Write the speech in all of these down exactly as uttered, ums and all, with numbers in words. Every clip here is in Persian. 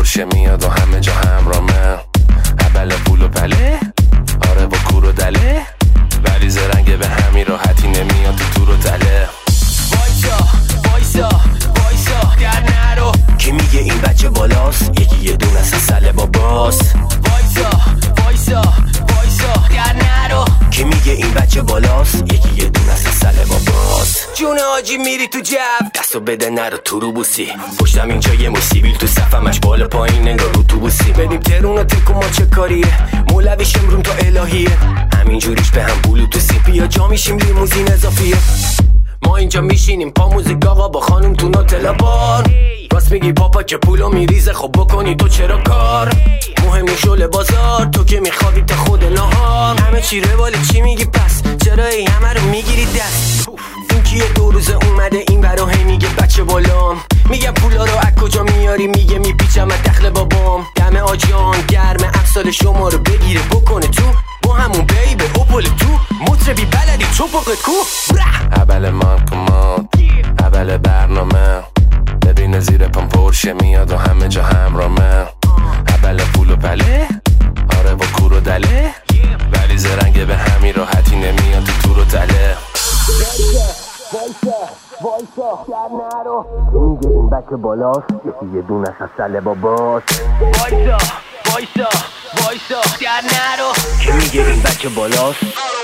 پرشه میاد و همه جا همرامه. اول پول و پله، آره با کور و دله، ولی زرنگ به همین راحتی نمیاد تو تور و تله. وایسا وایسا وایسا در نرو، کی میگه این بچه بالاست؟ یکی یه دونه از سله باباس. وایسا وایسا وایسا در نرو، کی میگه این بچه بالاست؟ یکی یه دونه از سله باباس. جون آجی میری تو جو، دستو بده نرو تو رو بوسی. پشتم اینجا یه موسیبیل تو صفمش بالا پایین انگار رو تو بوسی. بریم ترون و تکو ما چه کاریه، مولویش امرون تا الهیه، همینجوریش به هم بلوتوسی. بیا جا میشیم لیموزین اضافیه. ما اینجا میشینیم پا موزیک آقا با خانوم تو نوتلا بار. راست میگی پاپا که پولو میریزه، خب بکنی تو چرا کار؟ مهم نیست شل بازار، تو که میخوابی تا خود نهار. همه چی رواله چی میگی پس؟ چرا ای همه رو میگیری دست؟ این کیه دو روزه اومده این برا هی میگه بچه بالام. میگه پولا رو از کجا میاری؟ میگه میپیچم از دخل بابام. دم آجیان گرم امثال شما رو بگیره بکنه تو با همون بیبه اوپل تو مطربی بلدی چوپقت کو. اول مان کمان، اول برنامه، ببینه زیر پام پرشه میاد و همه جا همرامه. اول پول و پله، آره با کور و دله، ولی زرنگ به همین راحتی نمیاد تو تور و تله. وایسا وایسا در نرو، کی میگه این بچه بالاست؟ یکی یه دونه از سله باباس. وایسا وایسا وایسا در نرو، کی میگه این بچه بالاست؟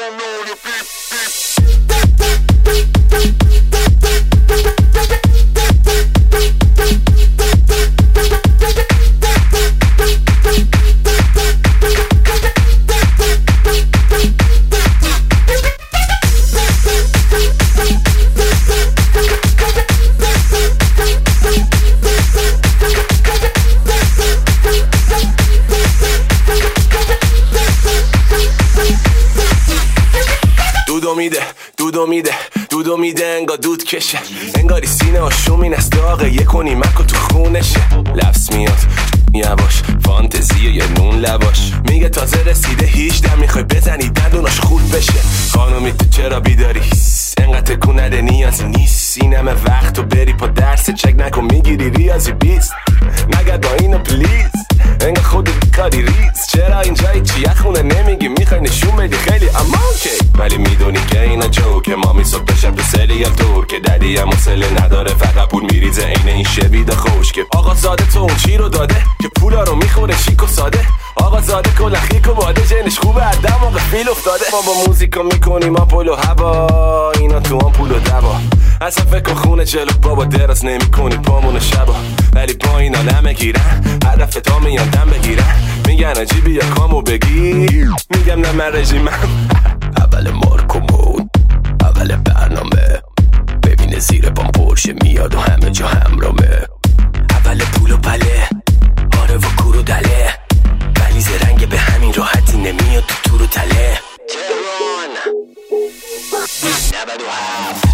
دودو میده دودو میده دودو میده انگار دود کشه، انگاری سینه آشومین از داغه یه کنی مکو تو خونشه. لفظ میاد یواش فانتزیه یه نون لواش، میگه تازه رسیده هیچ میخوای بزنی دندوناش خورد بشه. خانومی تو چرا بیداری؟ انقدر تکون نده نیازی نیست، این همه وقت تو بری پا درس چک نکن میگیری ریاضی بیست. نگرد با اینو پلیز، انگار خودت کاری ریز. چرا اینجایی چیه خونه نمیگی؟ میخوای نشون بدی خیلی اما اوکی، ولی میدونی که اینا جوکه. مامی صبح تا شب تو سریال تور که ددی هم حوصله نداره، فقط پول میریزه عین این شوید خوشگه. آقا زاده تو اون چی رو داده که پولا رو میخوره شیک و ساده؟ آقا زاده کل خیک و باده، جنش خوبه از دماغ فیل افتاده. ما با موزیکا میکنیم آمپول و هوا، اینا تو آمپول و دوا. اصلا فکر خونه جلو بابا دراز نمی کنی پامون شبا، ولی با اینا نمیگیرن هدف تا میان دم بگیرن. میگن عجیبی یا کامو بگیر، میگم نه من رژیمم. اول مارک و مود، اول برنامه، ببینه زیر پام پرشه میاد و همه جا همرامه. اول پول و پله، آره و کور و دله، ولی زرنگ به همین راحتی نمیاد تو تور و تله. تهران نود و هفت.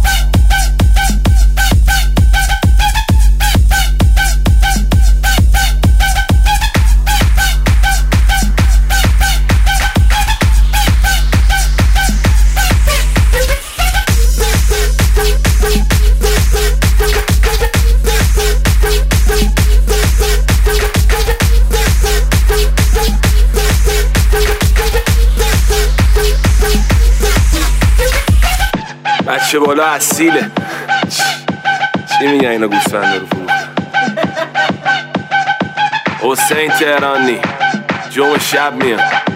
بچه بالا اصیله. چی میگن اینا گوسفنده رو فروخت؟ حسین تهرانی جمعه شب میاد.